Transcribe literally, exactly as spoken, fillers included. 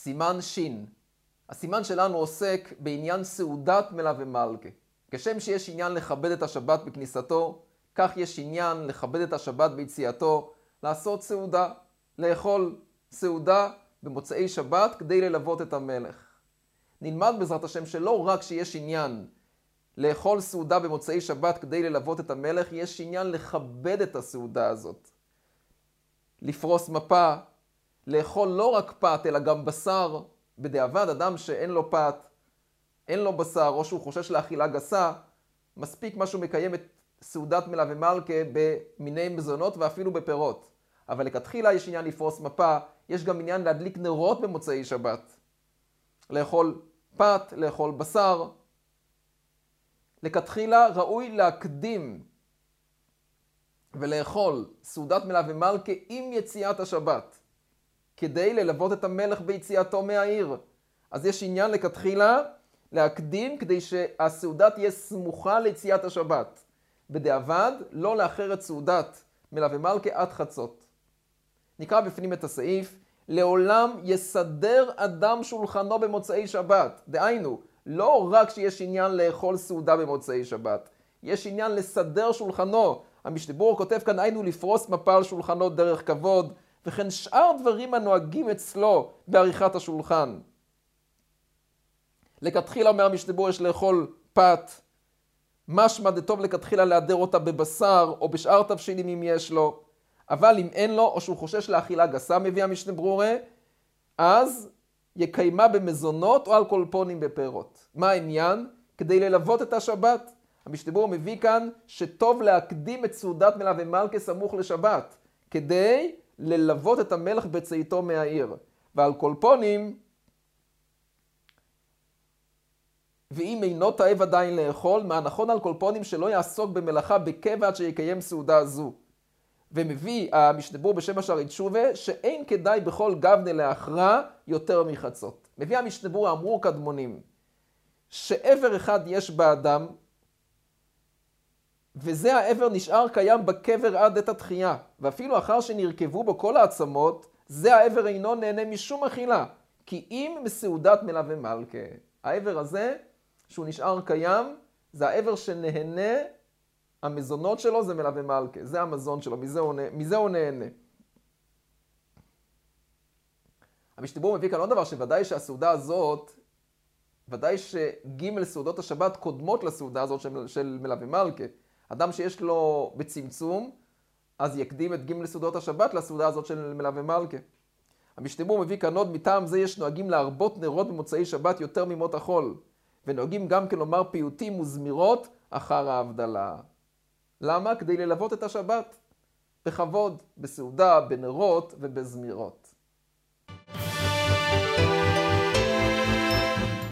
סימן שין. הסימן שלנו עוסק בעניין סעודת מלווה מלכה. כשם שיש עניין לכבד את השבת בכניסתו, כך יש עניין לכבד את השבת ביציאתו, לעשות סעודה, לאכול סעודה במוצאי שבת כדי ללוות את המלך. נלמד בעזרת השם שלא רק שיש עניין לאכול סעודה במוצאי שבת כדי ללוות את המלך, יש עניין לכבד את הסעודה הזאת. לפרוס מפה, לאכול לא רק פת אלא גם בשר. בדיעבד אדם שאין לו פת, אין לו בשר, או שהוא חושש לאכילה גסה, מספיק משהו מקיים את סעודת מלווה מלכה במיני מזונות ואפילו בפירות. אבל לכתחילה יש עניין לפרוס מפה, יש גם עניין להדליק נרות במוצאי שבת. לאכול פת, לאכול בשר. לכתחילה ראוי להקדים ולאכול סעודת מלווה מלכה עם יציאת השבת, כדי ללוות את המלך ביציאתו מהעיר. אז יש עניין לכתחילה להקדים כדי שהסעודה תהיה סמוכה ליציאת השבת. בדיעבד לא לאחר את סעודת מלווה מלכה עד חצות. נקרא בפנים את הסעיף. לעולם יסדר אדם שולחנו במוצאי שבת. דהיינו, לא רק שיש עניין לאכול סעודה במוצאי שבת, יש עניין לסדר שולחנו. המשנה ברורה כותב כאן, היינו לפרוס מפה על שולחנו דרך כבוד, וכן שאר דברים הנוהגים אצלו בעריכת השולחן. לכתחילה אומר המשנה ברורה יש לאכול פת, משמע דטוב לכתחילה להדר אותה בבשר או בשאר תבשילים אם יש לו, אבל אם אין לו או שהוא חושש לאכילה גסה, מביא המשנה ברורה, אז יקיימה במזונות או על קולפונים בפירות. מה העניין? כדי ללוות את השבת. המשנה ברורה מביא כאן שטוב להקדים את סעודת מלווה מלכה סמוך לשבת, כדי ללוות את המלך בצאתו מהעיר. ועל קולפונים, ואם אינו תאב עדיין לאכול, מה נכון על קולפונים שלא יעסוק במלאכה בקבע עד שיקיים סעודה זו. ומביא המשנה ברורה בשם השערי תשובה שאין כדאי בכל גבנה לאחרה יותר מחצות. מביא המשנה ברורה, אמרו קדמונים, שעבר אחד יש באדם, וזה העבר נשאר קיים בקבר עד עת התחייה, ואפילו אחר שנרכבו בו כל העצמות, זה העבר אינו נהנה משום אכילה, כי אם מסעודת מלווה מלכה. העבר הזה שהוא נשאר קיים, זה העבר שנהנה, המזונות שלו זה מלווה מלכה, זה המזון שלו, מזה הוא, מזה הוא נהנה. המשנה ברורה מביא כאן עוד דבר, שוודאי שהסעודה הזאת, ודאי שג' סעודות השבת קודמות לסעודה הזאת של, של מלווה מלכה. אדם שיש לו בצמצום, אז יקדים את ג' סעודות השבת לסעודה הזאת של מלווה מלכה. המשנה ברורה מביא כאן עוד, מטעם זה יש נוהגים להרבות נרות במוצאי שבת יותר ממות החול, ונוהגים גם כן לומר פיוטים וזמירות אחר ההבדלה. למה? כדי ללוות את השבת בכבוד, בסעודה, בנרות ובזמירות.